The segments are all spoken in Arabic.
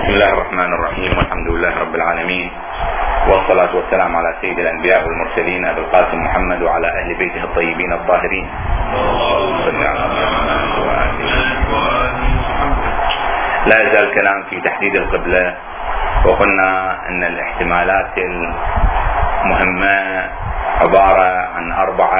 بسم الله الرحمن الرحيم، والحمد لله رب العالمين، والصلاة والسلام على سيد الأنبياء والمرسلين أبي القاسم محمد وعلى أهل بيته الطيبين الطاهرين. لا يزال الكلام في تحديد القبلة، وقلنا أن الاحتمالات المهمة عبارة عن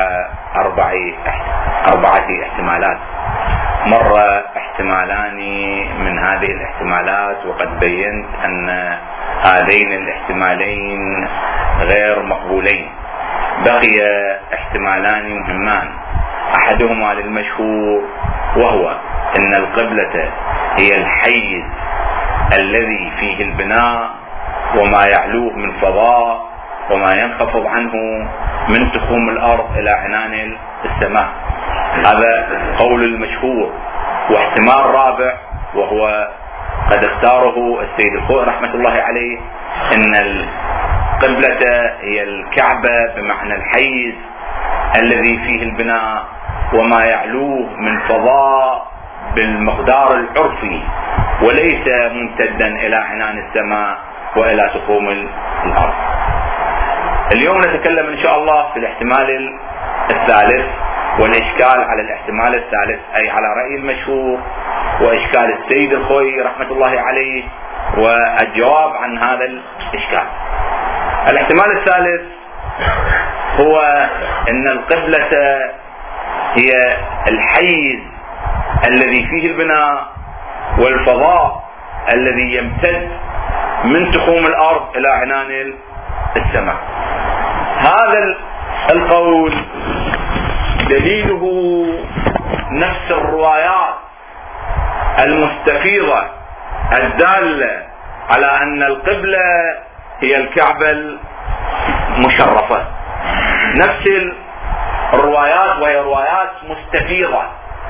أربعة احتمالات. مر احتمالان من هذه الاحتمالات، وقد بينت أن هذين الاحتمالين غير مقبولين. بقي احتمالان مهمان، أحدهما للمشهور، وهو أن القبلة هي الحيز الذي فيه البناء وما يعلوه من فضاء وما ينخفض عنه من تخوم الأرض إلى عنان السماء. هذا قول المشهور. واحتمال رابع، وهو قد اختاره السيد الخوئي رحمة الله عليه، أن القبلة هي الكعبة بمعنى الحيز الذي فيه البناء وما يعلوه من فضاء بالمقدار العرفي، وليس ممتدا إلى عنان السماء وإلى تخوم الأرض. اليوم نتكلم إن شاء الله في الاحتمال الثالث، والإشكال على الاحتمال الثالث أي على رأي المشهور وإشكال السيد الخوئي رحمة الله عليه، والجواب عن هذا الإشكال. الاحتمال الثالث هو أن القبلة هي الحيز الذي فيه البناء والفضاء الذي يمتد من تخوم الأرض إلى عنان السماء. هذا القول دليله نفس الروايات المستفيضة الدالة على أن القبلة هي الكعبة المشرفة. نفس الروايات، وهي روايات مستفيضة.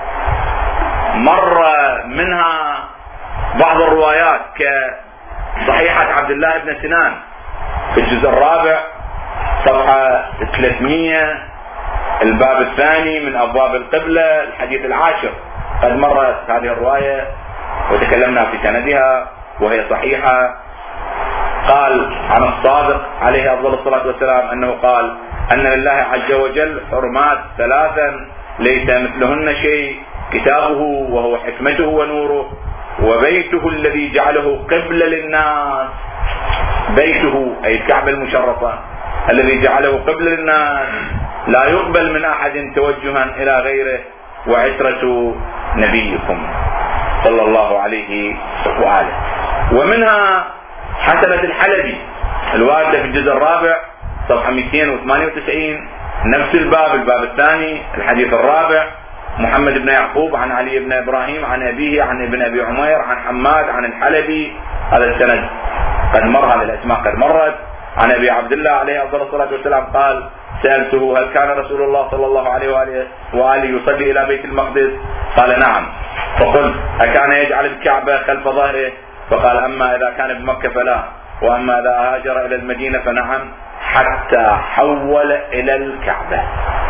مر منها بعض الروايات كصحيحة عبد الله بن سنان في الجزء الرابع صفحة 300، الباب الثاني من أبواب القبلة، الحديث العاشر. قد مرت هذه الرواية وتكلمنا في سندها، وهي صحيحة. قال عن الصادق عليه أفضل الصلاة والسلام أنه قال أن لله عز وجل حرمات ثلاثا ليس مثلهن شيء: كتابه وهو حكمته ونوره، وبيته الذي جعله قبلة للناس. بيته أي الكعبة المشرفة الذي جعله قبلة للناس، لا يقبل من أحد توجها إلى غيره، وعترة نبيكم صلى الله عليه وآله. ومنها حسنة الحلبي الواردة في الجزء الرابع صفحة 298، نفس الباب الثاني الحديث الرابع. محمد بن يعقوب عن علي بن إبراهيم عن أبيه عن ابن أبي عمير عن حماد عن الحلبي. هذا السند قد مر، هذه الأسماء قد مرت. عن أبي عبد الله عليه أفضل الصلاة والسلام قال: سألته: هل كان رسول الله صلى الله عليه وآله يصلي إلى بيت المقدس؟ قال: نعم. فقلت: أكان يجعل الكعبة خلف ظهره؟ فقال: أما إذا كان بمكة فلا، وأما إذا هاجر إلى المدينة فنعم، حتى حول إلى الكعبة.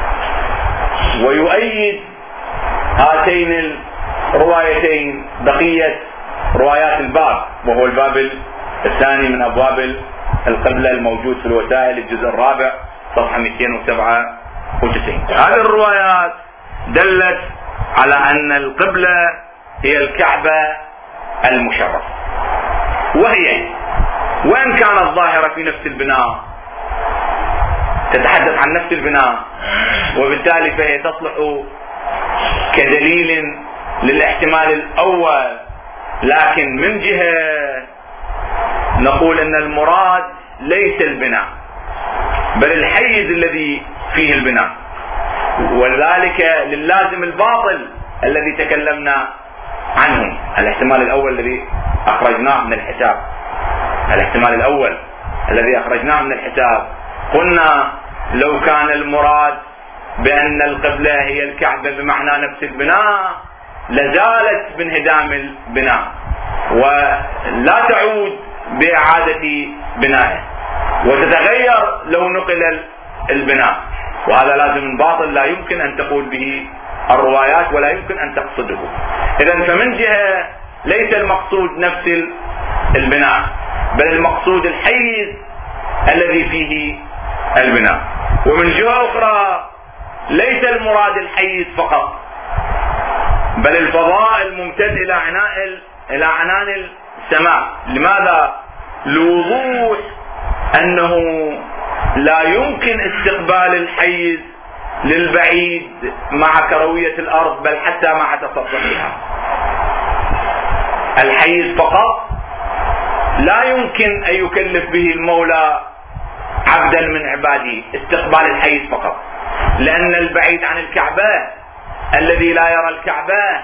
ويؤيد هاتين الروايتين بقية روايات الباب، وهو الباب الثاني من أبواب القبلة الموجود في الوسائل الجزء الرابع صفحة 297. هذه الروايات دلت على أن القبلة هي الكعبة المشرفة، وإن كانت ظاهرة في نفس البناء، تتحدث عن نفس البناء، وبالتالي فهي تصلح كدليل للاحتمال الأول. لكن من جهة نقول أن المراد ليس البناء، بل الحيز الذي فيه البناء، وذلك للازم الباطل الذي تكلمنا عنه. الاحتمال الأول الذي أخرجناه من الحساب، قلنا لو كان المراد بأن القبلة هي الكعبة بمعنى نفس البناء لزالت بانهدام البناء ولا تعود بإعادة بنائه، وتتغير لو نقل البناء، وهذا لازم باطل لا يمكن أن تقول به الروايات ولا يمكن أن تقصده. إذن فمن جهة ليس المقصود نفس البناء، بل المقصود الحيز الذي فيه البناء. ومن جهة أخرى ليس المراد الحيز فقط، بل الفضاء الممتد إلى عنان السماء. لماذا؟ لوضوح أنه لا يمكن استقبال الحيز للبعيد مع كروية الأرض، بل حتى مع تسطحها. الحيز فقط لا يمكن أن يكلف به المولى عبدا من عباده استقبال الحيز فقط، لأن البعيد عن الكعبة الذي لا يرى الكعبة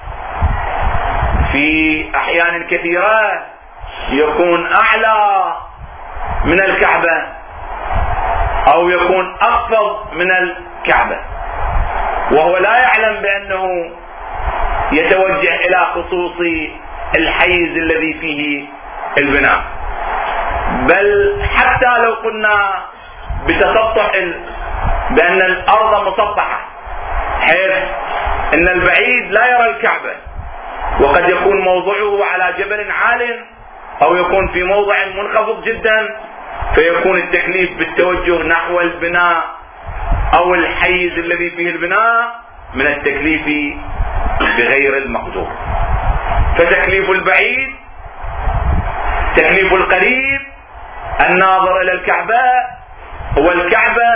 في أحيان كثيرة يكون أعلى من الكعبة أو يكون أخفض من الكعبة، وهو لا يعلم بأنه يتوجه إلى خصوص الحيز الذي فيه البناء. بل حتى لو قلنا بتسطح بأن الأرض مسطحة حيث أن البعيد لا يرى الكعبة، وقد يكون موضعه على جبل عال أو يكون في موضع منخفض جدا، فيكون التكليف بالتوجه نحو البناء أو الحيز الذي فيه البناء من التكليف بغير المقدور. فتكليف البعيد تكليف القريب الناظر إلى الكعبة هو الكعبة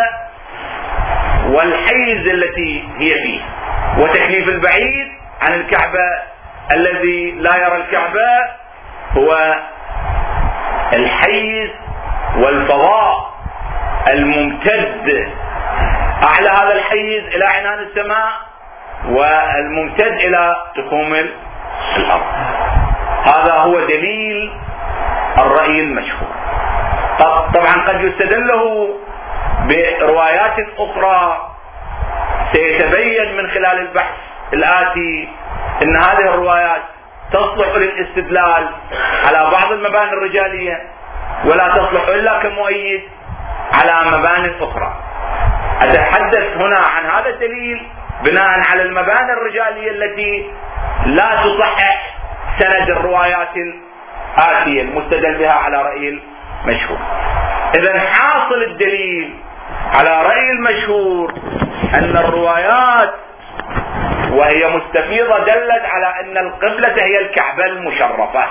والحيز التي هي فيه، وتكليف البعيد عن الكعبة الذي لا يرى الكعبة هو الحيز والفضاء الممتد أعلى هذا الحيز إلى عنان السماء والممتد إلى تخوم الأرض. هذا هو دليل الرأي المشهور. طبعا قد يستدل له بروايات أخرى سيتبين من خلال البحث الآتي أن هذه الروايات تصلح للاستدلال على بعض المباني الرجالية ولا تصلح إلا كمؤيد على مباني أخرى. أتحدث هنا عن هذا الدليل بناء على المباني الرجالية التي لا تصحح سند الروايات الآتية المستدل بها على رأي المشهور. إذن حاصل الدليل على رأي المشهور أن الروايات وهي مستفيضة دلت على أن القبلة هي الكعبة المشرفة.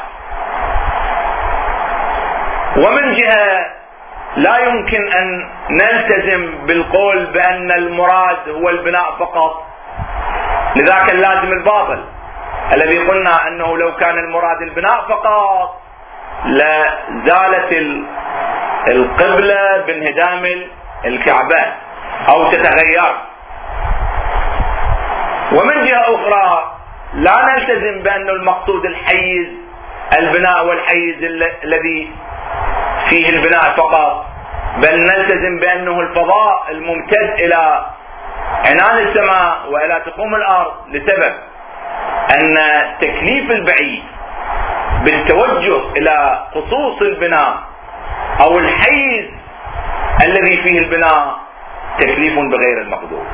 ومن جهة لا يمكن أن نلتزم بالقول بأن المراد هو البناء فقط، لذاك اللازم الباطل الذي قلنا أنه لو كان المراد البناء فقط لزالت القبلة بانهدام الكعبة أو تتغير. ومن جهة أخرى لا نلتزم بأن المقصود الحيز البناء والحيز الذي فيه البناء فقط، بل نلتزم بأنه الفضاء الممتد إلى عنان السماء وإلى تخوم الأرض، لسبب أن تكليف البعيد بالتوجه إلى خصوص البناء أو الحيز الذي فيه البناء تكليف بغير المقدور.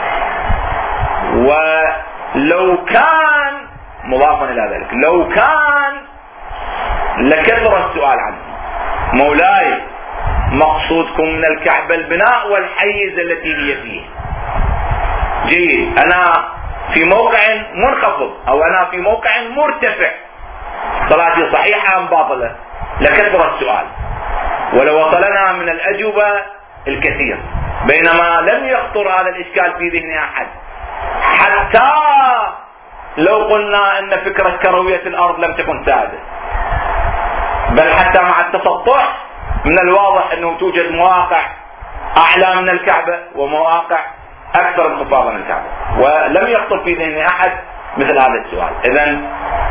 ولو كان مضافا إلى ذلك لو كان لكثر السؤال عنه. مولاي مقصودكم من الكعبة البناء والحيز التي هي فيه، جيد، أنا في موقع منخفض أو أنا في موقع مرتفع، صلاتي صحيحة أم باطلة؟ لكثر السؤال ولو وصلنا من الأجوبة الكثير، بينما لم يخطر هذا الإشكال في ذهن أحد، حتى لو قلنا أن فكرة كروية الأرض لم تكن سائدة، بل حتى مع التسطح من الواضح أنه توجد مواقع أعلى من الكعبة ومواقع أكثر انخفاضا من الكعبة، ولم يخطر في ذهن أحد مثل هذا السؤال. إذن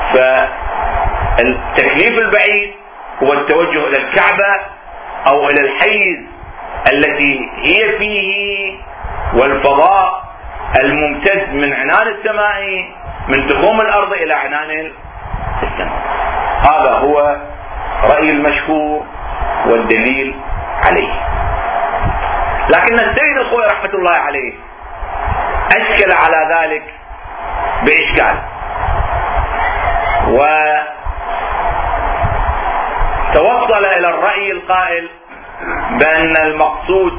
فالتكليف البعيد هو التوجه إلى الكعبة أو إلى الحيز التي هي فيه، والفضاء الممتد من عنان السماء من تخوم الأرض إلى عنان السماء. هذا هو رأي المشهور والدليل عليه. لكن السيد الخوئي رحمة الله عليه أشكل على ذلك بإشكال، توصل إلى الرأي القائل بأن المقصود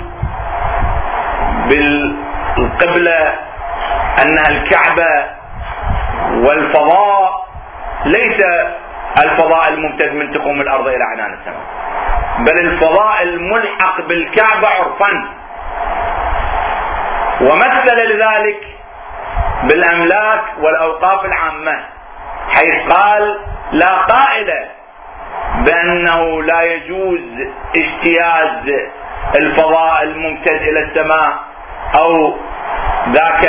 بالقبلة أنها الكعبة، والفضاء ليس الفضاء الممتد من تخوم الأرض إلى عنان السماء، بل الفضاء الملحق بالكعبة عرفا. ومثل لذلك بالأملاك والأوقاف العامة، حيث قال: لا قائل بأنه لا يجوز اجتياز الفضاء الممتد إلى السماء أو ذاك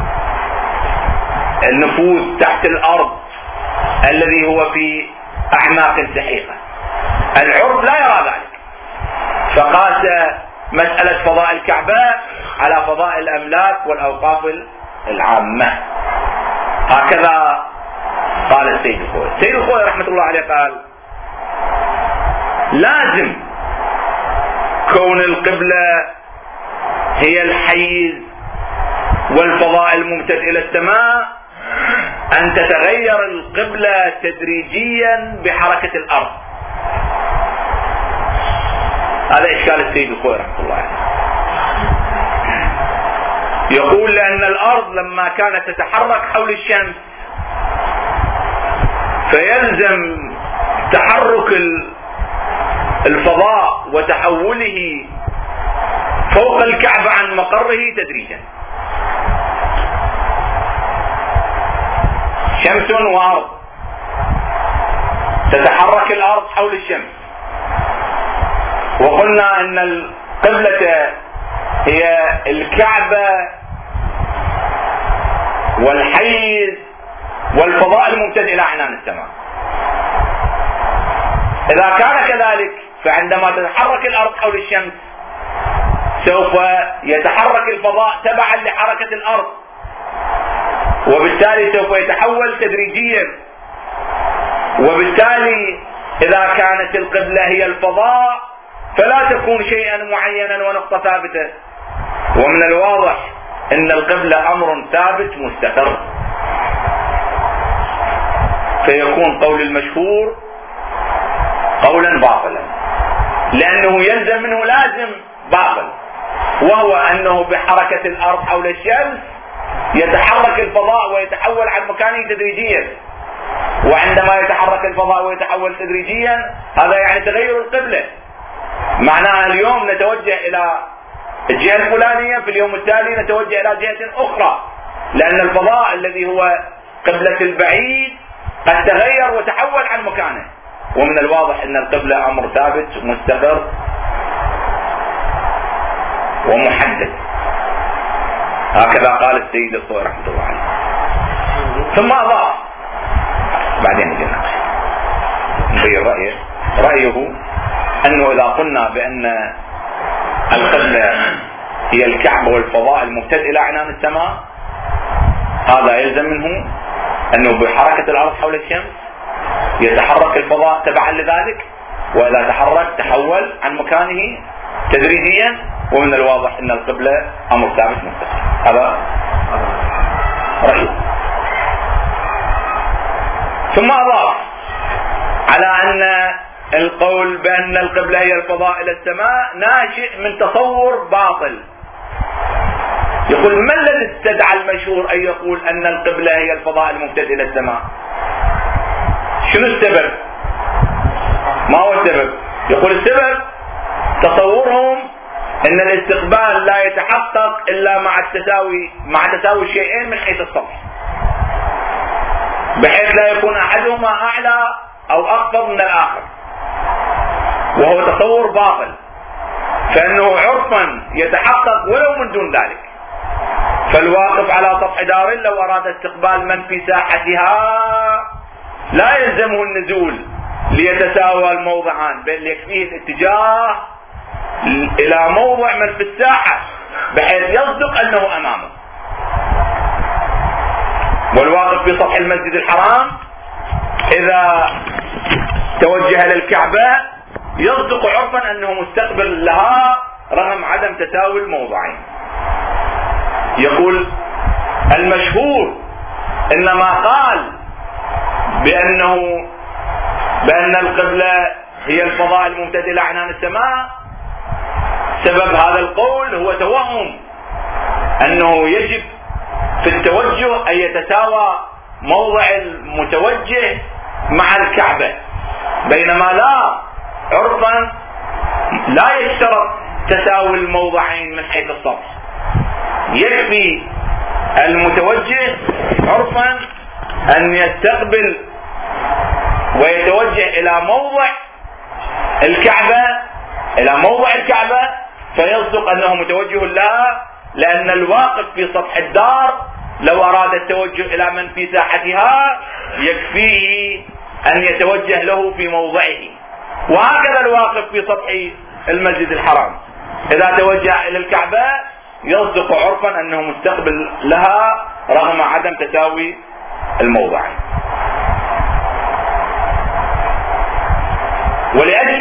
النفوذ تحت الأرض الذي هو في أعماق سحيقة. العرف لا يرى ذلك، فقاس مسألة فضاء الكعبة على فضاء الأملاك والأوقاف العامة. هكذا قال السيد الخوئي. السيد الخوئي رحمة الله عليه قال: لازم كون القبلة هي الحيز والفضاء الممتد إلى السماء أن تتغير القبلة تدريجيا بحركة الأرض. هذا إشكال السيد الخوئي رحمة الله عليه. يقول: لأن الأرض لما كانت تتحرك حول الشمس فيلزم تحرك الفضاء وتحوله فوق الكعبة عن مقره تدريجا. شمس وأرض، تتحرك الأرض حول الشمس، وقلنا أن القبلة هي الكعبة والحيز والفضاء الممتد إلى عنان السماء. إذا كان كذلك فعندما تتحرك الأرض حول الشمس سوف يتحرك الفضاء تبعا لحركة الأرض، وبالتالي سوف يتحول تدريجيا. وبالتالي إذا كانت القبلة هي الفضاء فلا تكون شيئا معينا ونقطة ثابتة، ومن الواضح أن القبلة أمر ثابت مستقر، فيكون قول المشهور قولا باطلا، لأنه يلزم منه لازم باطل، وهو أنه بحركة الأرض حول الشمس يتحرك الفضاء ويتحول عن مكانه تدريجيا. وعندما يتحرك الفضاء ويتحول تدريجيا هذا يعني تغير القبلة، معناها اليوم نتوجه إلى الجهة الفلانية، في اليوم التالي نتوجه إلى جهة أخرى، لأن الفضاء الذي هو قبلة البعيد قد تغير وتحول عن مكانه. ومن الواضح أن القبلة أمر ثابت مستقر ومحدد. هكذا قال السيد الخوئي رحمه الله عليه. ثم أضاف بعدين نغير رأيه أنه إذا قلنا بأن القبلة هي الكعبة والفضاء الممتد إلى عنان السماء، هذا يلزم منه أنه بحركة الأرض حول الشمس يتحرك الفضاء تبعا لذلك، وإذا تحرك تحول عن مكانه تدريجيا، ومن الواضح أن القبلة أمر ثابت مستقر. هذا رأيه. ثم أضاف على أن القول بأن القبلة هي الفضاء إلى السماء ناشئ من تصور باطل. يقول: ما الذي استدعى المشهور أن يقول أن القبلة هي الفضاء الممتد إلى السماء؟ شنو السبب؟ ما هو السبب؟ يقول: السبب تصورهم أن الاستقبال لا يتحقق إلا مع تساوي الشيئين من حيث السطح، بحيث لا يكون أحدهما أعلى أو أخفض من الآخر، وهو تصور باطل، فإنه عرفا يتحقق ولو من دون ذلك. فالواقف على سطح دار لو أراد استقبال من في ساحتها لا يلزمه النزول ليتساوى الموضعان، بل يكفيه الاتجاه إلى موضع من في الساحة بحيث يصدق أنه أمامه. والواقف في سطح المسجد الحرام إذا توجه للكعبة يصدق عرفا أنه مستقبل لها رغم عدم تساوي الموضعين. يقول: المشهور إنما قال بأنه بأن القبلة هي الفضاء الممتد إلى عنان السماء، سبب هذا القول هو توهم أنه يجب في التوجه أن يتساوى موضع المتوجه مع الكعبة، بينما لا، عرفا لا يشترط تساوي الموضعين من حيث السطح. يكفي المتوجه عرفا أن يستقبل ويتوجه إلى موضع الكعبة فيصدق أنه متوجه لها، لأن الواقف في سطح الدار لو أراد التوجه إلى من في ساحتها يكفيه أن يتوجه له في موضعه. وهكذا الواقف في سطح المسجد الحرام إذا توجه إلى الكعبة يصدق عرفا أنه مستقبل لها رغم عدم تساوي الموضعين. ولأجل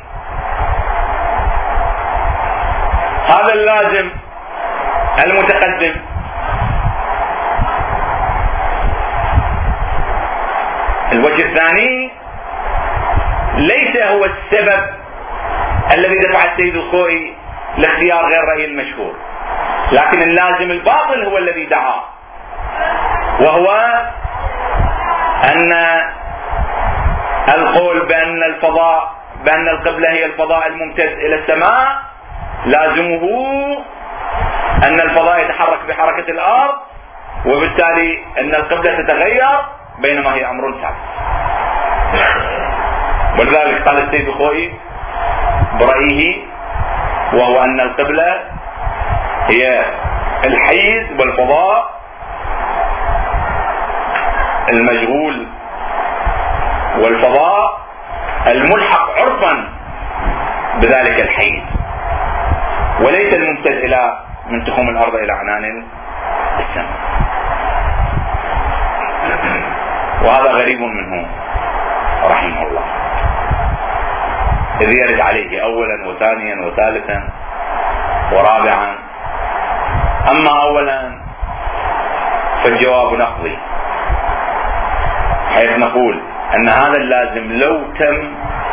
هذا اللازم المتقدم الوجه الثاني ليس هو السبب الذي دفع السيد الخوئي لاختيار غير رأي المشهور، لكن اللازم الباطل هو الذي دعاه، وهو أن القول بأن القبلة هي الفضاء الممتد إلى السماء لازمه أن الفضاء يتحرك بحركة الأرض، وبالتالي أن القبلة تتغير بينما هي أمر ثابت. ولذلك قال السيد الخوئي برأيه، وهو أن القبلة هي الحيز والفضاء المشغول والفضاء الملحق عرفا بذلك الحيز، وليس الممتد إلى من تخوم الأرض إلى عنان السماء. وهذا غريب منه رحمه الله، إذ يرد عليه أولا وثانيا وثالثا ورابعا. أما أولا فالجواب نقضي، حيث نقول أن هذا اللازم لو تم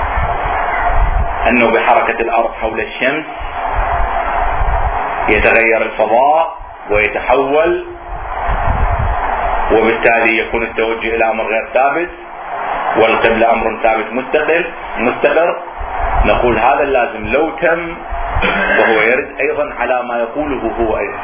أنه بحركة الأرض حول الشمس يتغير الفضاء ويتحول، وبالتالي يكون التوجه إلى أمر غير ثابت والقبلة أمر ثابت مستقر. نقول هذا اللازم لو تم، وهو يرد أيضا على ما يقوله هو أيضا.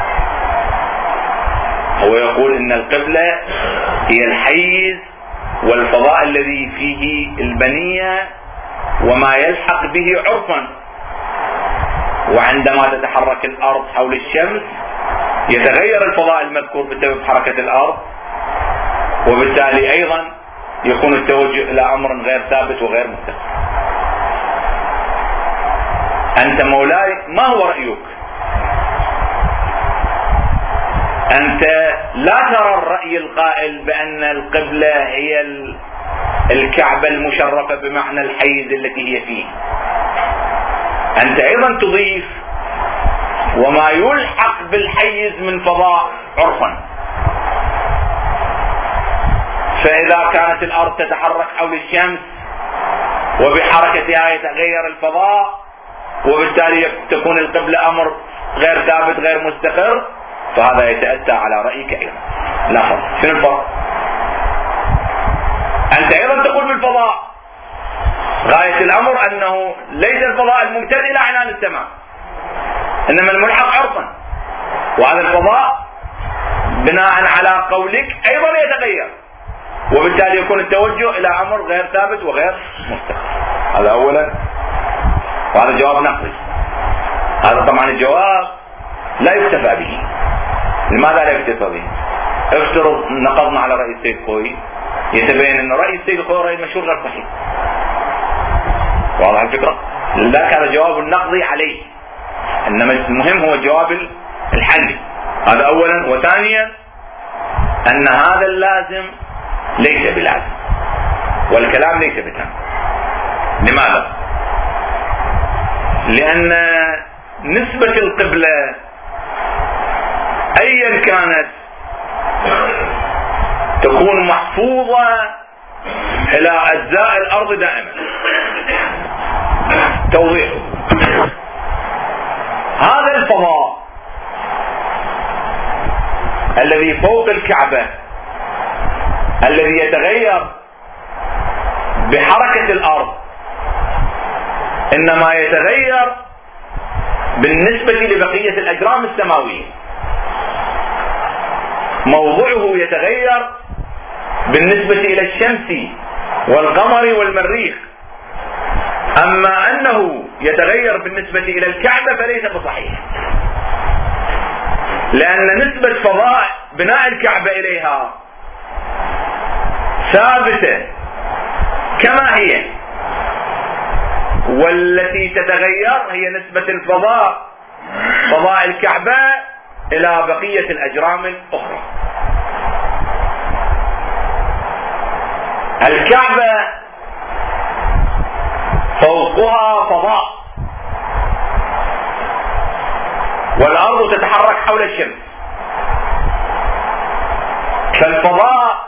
هو يقول إن القبلة هي الحيز والفضاء الذي فيه البنية وما يلحق به عرفا، وعندما تتحرك الأرض حول الشمس يتغير الفضاء المذكور بسبب حركة الأرض، وبالتالي أيضا يكون التوجه إلى أمر غير ثابت وغير مستقر. أنت مولاي ما هو رأيك؟ أنت لا ترى الرأي القائل بأن القبلة هي الكعبة المشرفة بمعنى الحيز التي هي فيه. أنت أيضا تضيف وما يلحق بالحيز من فضاء عرفا. فإذا كانت الأرض تتحرك حول الشمس وبحركتها يتغير الفضاء، وبالتالي تكون القبلة أمر غير ثابت غير مستقر، فهذا يتأتى على رأيك أيضا. لا فرق. شنو الفرق؟ أنت أيضا تقول بالفضاء، غاية الأمر أنه ليس الفضاء الممتد إلى عنان السماء، إنما الملحق عرفا، وهذا الفضاء بناء على قولك أيضا يتغير، وبالتالي يكون التوجه إلى أمر غير ثابت وغير مستقر. هذا أولا، وهذا جواب نقضي. هذا طبعا الجواب لا يكتفى به. لماذا لا يكتفى به؟ افترض نقضنا على رأي السيد الخوئي، يتبين أن رأي السيد الخوئي رأي مشهور غير صحيح. واضح الفكرة؟ ذاك هذا جواب النقضي عليه، إنما المهم هو الجواب الحلي. هذا أولا. وثانيا أن هذا اللازم ليس بلازم، والكلام ليس بتام. لماذا؟ لأن نسبة القبلة أيا كانت تكون محفوظة إلى أجزاء الأرض دائما. توضيح: هذا الفضاء الذي فوق الكعبة الذي يتغير بحركة الأرض إنما يتغير بالنسبة لبقية الأجرام السماوية. موضعه يتغير بالنسبة إلى الشمس والقمر والمريخ، أما أنه يتغير بالنسبة إلى الكعبة فليس بصحيح، لأن نسبة فضاء بناء الكعبة إليها ثابتة كما هي، والتي تتغير هي نسبة الفضاء فضاء الكعبة إلى بقية الأجرام الأخرى. الكعبة فوقها فضاء، والأرض تتحرك حول الشمس، فالفضاء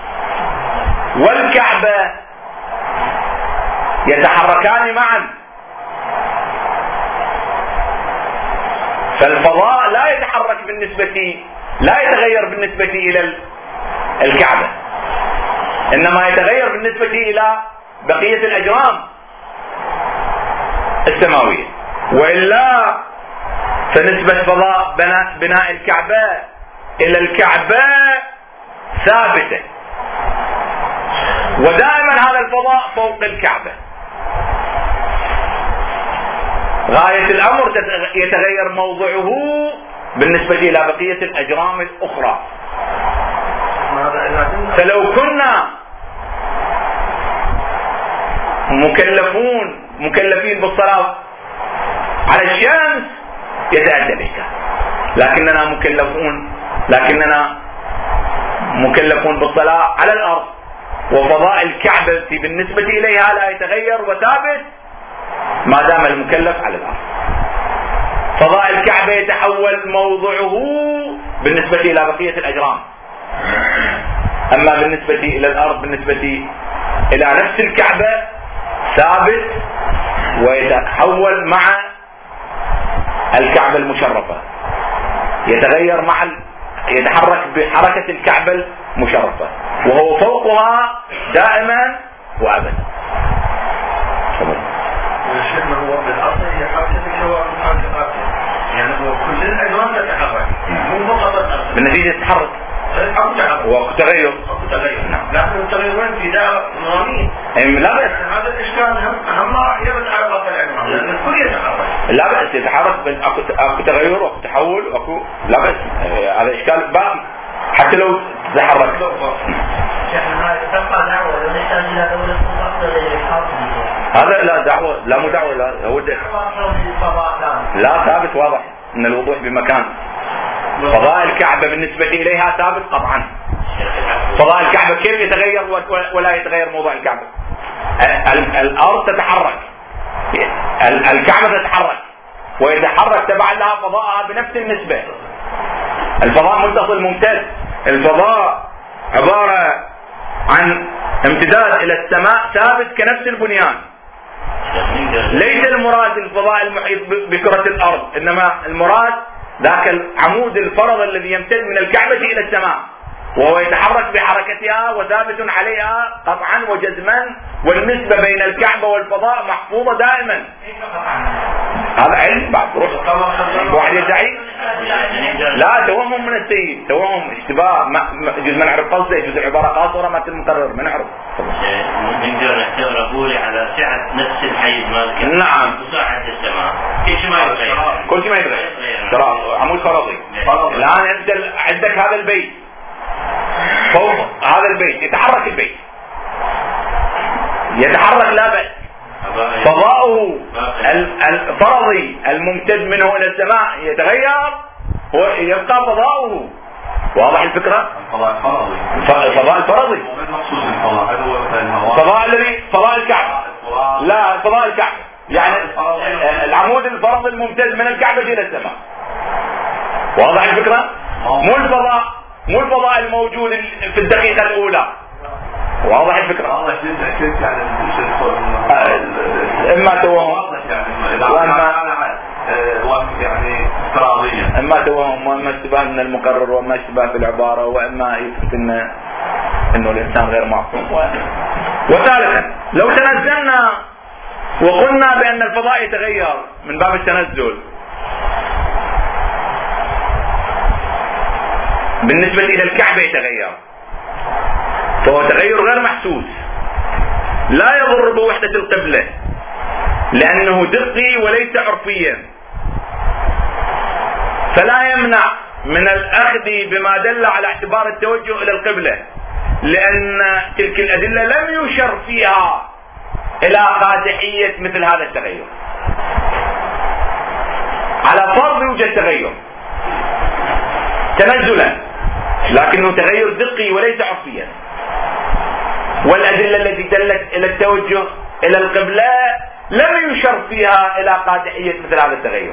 والكعبة يتحركان معا، فالفضاء لا يتغير بالنسبة إلى الكعبة، إنما يتغير بالنسبة إلى بقية الأجرام السماوية، وإلا فنسبة فضاء بناء الكعبة إلى الكعبة ثابتة، ودائما هذا الفضاء فوق الكعبة. غاية الأمر يتغير موضعه بالنسبة إلى بقية الأجرام الأخرى. فلو كنا مكلفين بالصلاة على الشمس يتأتى بك، لكننا مكلفون بالصلاة على الأرض، وفضاء الكعبة بالنسبة إليها لا يتغير وثابت ما دام المكلف على الأرض. فضاء الكعبة يتحول موضعه بالنسبة إلى بقية الأجرام، أما بالنسبة إلى الأرض بالنسبة إلى نفس الكعبة ثابت، ويتحول مع الكعبة المشرفة، يتحرك بحركة الكعبة المشرفة، وهو فوقها دائما وأبدا. شيخنا هو بالأصل هي حركة سواء يعني هو كل الأجرام تتحرك مو فقط الأرض بالنتيجة تتحرك وتغير. نعم. لكن التغيرين في دائرة نظامية. لا بأس. هذا الإشكال هم راح يبت على باقي الأجرام لأن الكل يتحرك. لا بأس يتحرك، أكو تغير وأكو تحول وأكو لا بأس. هذا إشكال باقي حتى لو تتحرك. شيخنا هذه تبقى دعوة لو نحتاج إلى دولة مستقلة هذا لا دعوة، لا مو دعوة، لا هو لا ثابت واضح ان الوضوح بمكان. فضاء الكعبة بالنسبة اليها ثابت قطعا. فضاء الكعبة كيف يتغير ولا يتغير موضوع الكعبة؟ الارض تتحرك، الكعبة تتحرك ويتحرك تبعا لها فضاءها بنفس النسبة. الفضاء متصل ممتد، الفضاء عبارة عن امتداد الى السماء ثابت كنفس البنيان. ليس المراد الفضاء المحيط بكرة الارض، انما المراد ذاك العمود الفرض الذي يمتد من الكعبة الى السماء، وهو يتحرك بحركتها وثابت عليها قطعا وجزما، والنسبة بين الكعبة والفضاء محفوظة دائما. هذا علم بعد روح واحد يدعي لا توهم من السيد، توهم اشتباه، جزء ما نعرف قصده، جزء عبارة قاصرة ما المقرر ما نعرف. نقدر نعتبر أقولي على سعة نفس الحيز مالك. نعم. وسعة السماء كل شيء ما يتغير. كل شيء ما يتغير. ترى عمود فرضي. الآن عندك هذا البيت، فوق هذا البيت يتحرك، البيت يتحرك لا بأس، فضاؤه الفرضي الممتد منه إلى السماء يتغير ويبقى فضاؤه. واضح الفكرة؟ الفضاء الفرضي فضاء الكعبة، لا فضاء الكعبة يعني العمود الفرضي الممتد من الكعبة إلى السماء. واضح الفكرة؟ مو الفضاء الموجود في الدقيقة الأولى، واضح الفكرة؟ واضح جدا. كيف يعني اما توهم يعني افتراضيا، اما توهم واما اشتباه من المقرر واما اشتباه في العبارة واما يثبت انه الانسان غير معصوم. وثالثا لو تنزلنا وقلنا بان الفضاء يتغير من باب التنزل بالنسبة الى الكعبة يتغير، فهو تغير غير محسوس لا يضر بوحدة القبلة لانه دقي وليس عرفيا، فلا يمنع من الاخذ بما دل على اعتبار التوجه الى القبلة، لان تلك الادلة لم يشر فيها الى قادحية مثل هذا التغير، على فرض يوجد تغير تنزلا لكنه تغير دقي وليس عرفيا، والادلة التي دلت الى التوجه الى القبلة لم يشر فيها الى قادحية مثل هذا التغير.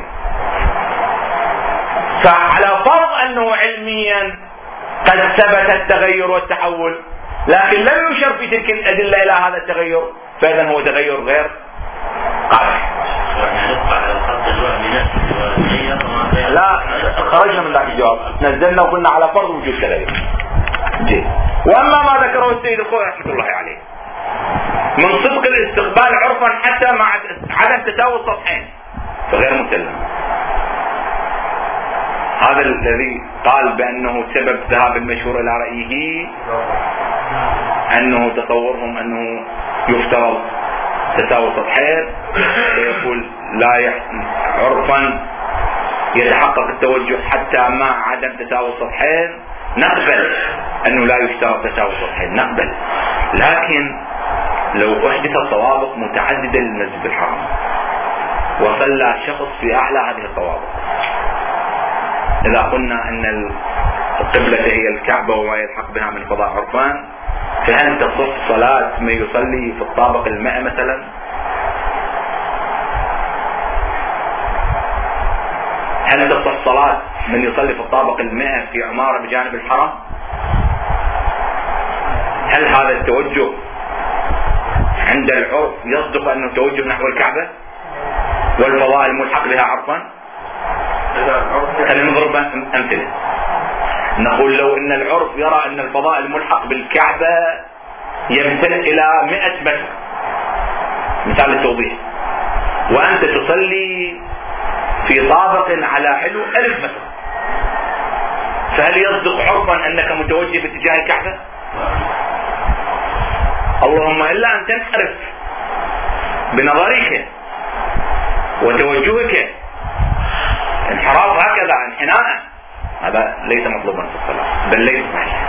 فعلى فرض انه علميا قد ثبت التغير والتحول لكن لم يشر في تلك الادلة الى هذا التغير، فاذا هو تغير غير قادح. لا خرجنا من ذاك الجواب، نزلنا وقلنا على فرض وجود تغير. واما ما ذكره السيد الخوئي رحمه الله عليه من صدق الاستقبال عرفا حتى مع عدم تساوي السطحين فغير مسلم. هذا الذي قال بانه سبب ذهاب المشهور الى رايه انه تصورهم انه يفترض تساوي السطحين، يقول لا عرفا يتحقق التوجه حتى مع عدم تساوي السطحين، نقبل انه لا يشترط تساوي السطحين نقبل، لكن لو احدث طوابق متعددة للمسجد الحرام وصلى شخص في اعلى هذه الطوابق، اذا قلنا ان القبلة هي الكعبة وما يلحق بها من فضاء عرفان، فهل تصح صلاة من يصلي في الطابق 100 مثلا؟ هل تصح صلاة من يصلي في الطابق 100 في عمارة بجانب الحرم؟ هل هذا التوجه عند العرف يصدق انه توجه نحو الكعبة والفضاء الملحق بها عرفا؟ خلينا نضرب امثله. نقول لو ان العرف يرى ان الفضاء الملحق بالكعبة يمتد الى 100 متر مثال التوضيح، وانت تصلي في طابق على علو 1000 متر، فهل يصدق عرفا انك متوجه باتجاه الكعبة؟ اللهم الا ان تنحرف بنظرك وتوجهك انحراف هكذا انحناء، هذا ليس مطلوبا في الصلاة بل ليس صحيح،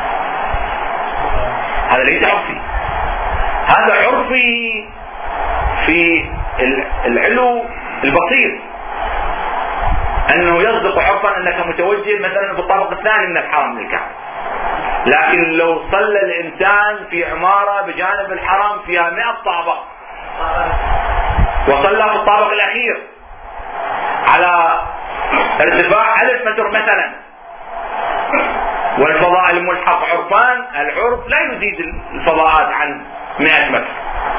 هذا ليس عرفي، هذا عرفي في العلو البسيط، انه يصدق عرفا انك متوجه مثلا في الطابق الثاني من الحرم للكعبة، لكن لو صلى الانسان في عمارة بجانب الحرم فيها 100 طابق وصلى في الطابق الاخير على ارتفاع 1000 متر مثلا والفضاء الملحق عرفان، العرف لا يزيد الفضاءات عن 100 متر،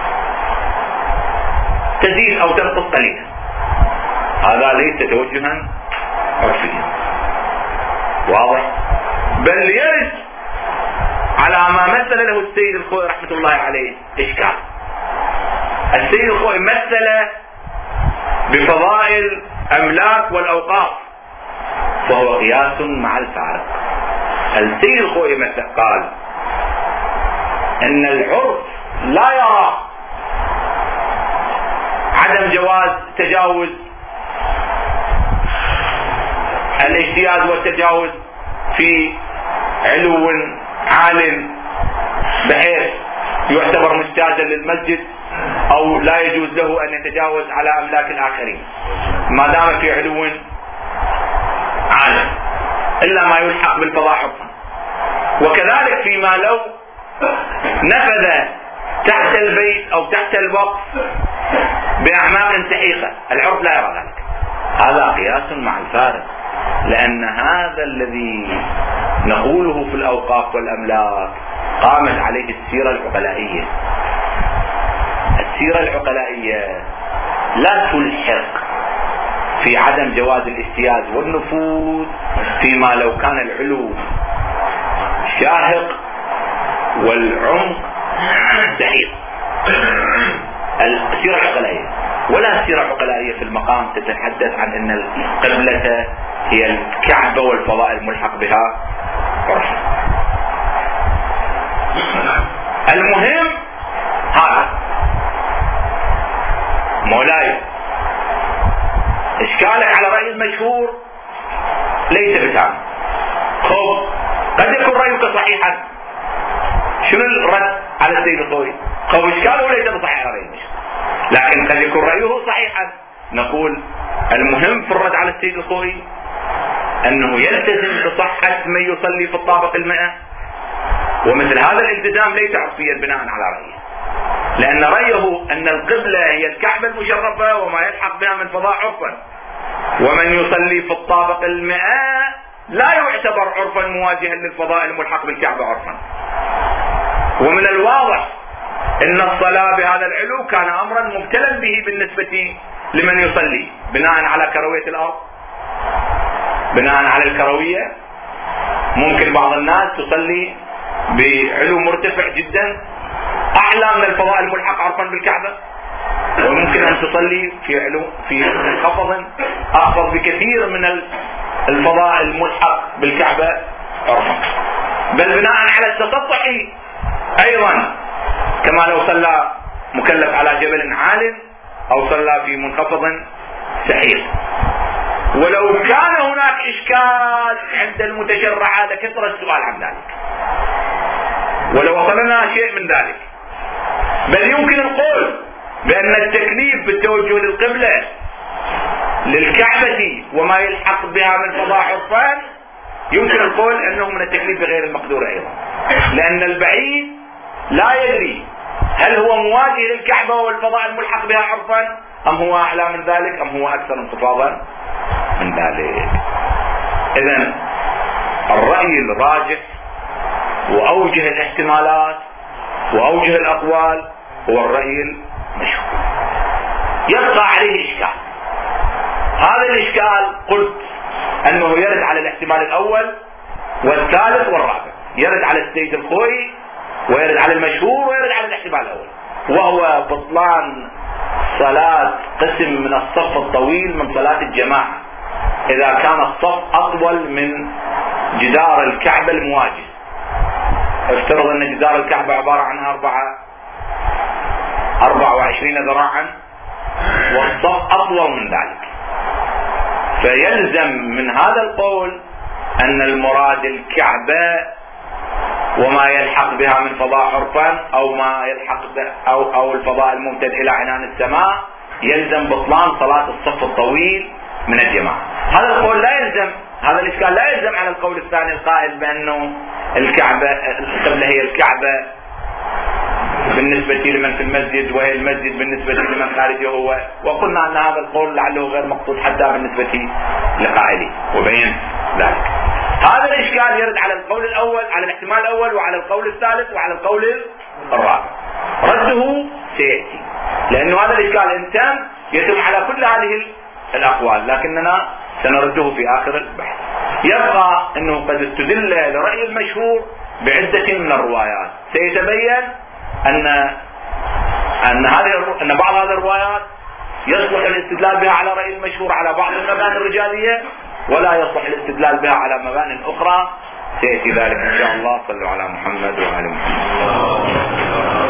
تزيد او تنقص قليلا، هذا ليس توجها عرفيا واضح، بل يرد على ما مثل له السيد الخوئي رحمة الله عليه اشكال. السيد الخوئي مثل بفضائل املاك والاوقاف وهو قياس مع الفارق. السيد الخوئي مثل قال ان العرف لا يرى عدم جواز تجاوز الاجتياز والتجاوز في علو عال بحيث يعتبر مجتازا للمسجد او لا يجوز له ان يتجاوز على املاك الاخرين ما دام في علو عال الا ما يلحق بالفضاء عرفا. وكذلك فيما لو نفذ تحت البيت او تحت الوقف باعماق سحيقة العرف لا يرى ذلك، هذا قياس مع الفارق، لان هذا الذي نقوله في الاوقاف والاملاك قامت عليه السيرة العقلائية. السيرة العقلائية لا تلحق في عدم جواز الاجتياز والنفوذ فيما لو كان العلو شاهق والعمق دقيق. السيرة العقلائية ولا سيرة عقلائية في المقام تتحدث عن ان القبلة هي الكعبة والفضاء الملحق بها عرفا. المهم هذا مولاي اشكالك على رأي المشهور ليس بتام. خب قد يكون رأيك صحيحا. شنو الرد على السيد الخوئي؟ خب اشكاله ليس بصحيح على رأي المشهور، لكن قد يكون رأيه صحيحا. نقول المهم في الرد على السيد الخوئي انه يلتزم بصحة من يصلي في الطابق 100، ومثل هذا الالتزام ليس عرفيا بناء على رأيه، لأن رأيه أن القبلة هي الكعبة المشرفة وما يلحق بها من فضاء عرفا، ومن يصلي في الطابق 100 لا يعتبر عرفا مواجها للفضاء الملحق بالكعبة عرفا. ومن الواضح أن الصلاة بهذا العلو كان أمرا مبتلا به بالنسبة لمن يصلي بناء على كروية الأرض. بناء على الكروية ممكن بعض الناس تصلي بعلو مرتفع جدا أعلى من الفضاء الملحق عرفا بالكعبة، وممكن أن تصلي في منخفض أخفض بكثير من الفضاء الملحق بالكعبة عرفا، بل بناء على التسطح أيضا، كما لو صلى مكلف على جبل عال أو صلى في منخفض سحيق. ولو كان هناك إشكال عند المتشرع لكثر السؤال عن ذلك، ولو وصلنا شيء من ذلك، بل يمكن القول بأن التكليف بالتوجه للقبلة للكعبة وما يلحق بها من فضاء عرفان يمكن القول أنه من التكليف بغير المقدور أيضا، لأن البعيد لا يدري هل هو مواجه للكعبة والفضاء الملحق بها عرفا أم هو أعلى من ذلك أم هو أكثر انخفاضا من ذلك. إذن الرأي الراجح وأوجه الاحتمالات وأوجه الأقوال هو الرأي المشهور. يبقى عليه إشكال. هذا الإشكال قلت أنه يرد على الاحتمال الأول والثالث والرابع، يرد على السيد الخوئي ويرد على المشهور ويرد على الاحتمال الأول، وهو بطلان صلاة قسم من الصف الطويل من صلاة الجماعة إذا كان الصف أطول من جدار الكعبة المواجه. افترض أن جدار الكعبة عبارة عن 24 ذراعا والصف أطول من ذلك، فيلزم من هذا القول أن المراد الكعبة وما يلحق بها من فضاء عرفان أو ما يلحق أو الفضاء الممتد إلى عنان السماء، يلزم بطلان صلاة الصف الطويل من الجماعة. هذا القول لا يلزم، هذا الإشكال لا يلزم على القول الثاني القائل بأنه القبلة هي الكعبة بالنسبة لمن في المسجد وهي المسجد بالنسبة لمن خارجه هو، وقلنا أن هذا القول لعله غير مقصود حتى بالنسبة لقائله وبين ذلك. هذا الإشكال يرد على القول الأول، على الاحتمال الأول وعلى القول الثالث وعلى القول الرابع. رده سيأتي، لأنه هذا الإشكال إن تم يتم على كل هذه الأقوال، لكننا سنرده في آخر البحث. يبقى أنه قد استدل لرأي المشهور بعدة من الروايات، سيتبين أن بعض هذه الروايات يصلح الاستدلال بها على رأي المشهور على بعض المباني الرجالية، ولا يصلح الاستدلال بها على مباني أخرى. سيأتي ذلك إن شاء الله. صلوا على محمد وعلى محمد.